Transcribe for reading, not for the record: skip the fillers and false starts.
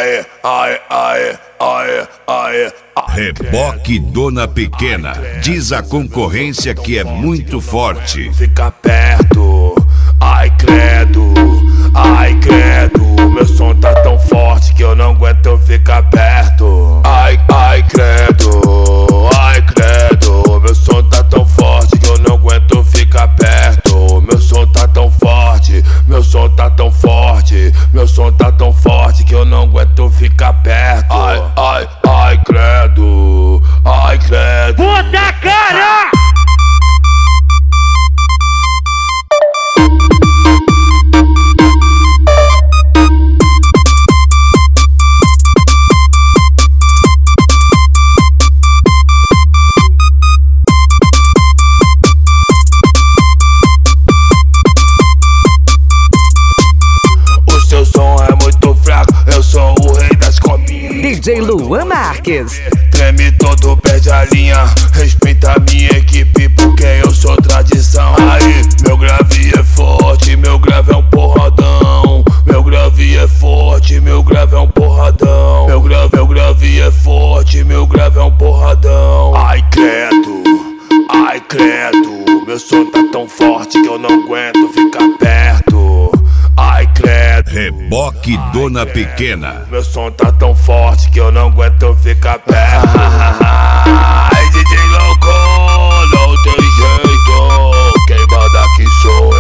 Reboque Dona Pequena, diz a concorrência que é muito forte. Fica perto, ai credo, meu som tá tão forte que eu não aguento ficar perto. Ai credo, meu som tá tão forte que eu não aguento ficar perto. Meu som tá tão forte, meu som tá tão forte, meu som tá tão forte que eu não aguento ficar perto. Ai credo, Puta cara! O seu som é muito fraco, eu sou o rei das copinhas. DJ Luan Marques. Treme todo, perde a linha. Respeita a minha equipe porque eu sou tradição. Aí, meu grave é forte, meu grave é um porradão. Meu grave é forte, meu grave é um porradão. Meu grave é forte, meu grave é um porradão. Ai credo, meu som tá tão forte que eu não aguento ficar perto. Ai credo, Reboque Dona Pequena. meu som tá tão forte que eu não aguento ficar perto. Ai DJ louco, não tem jeito, quem manda aqui sou eu.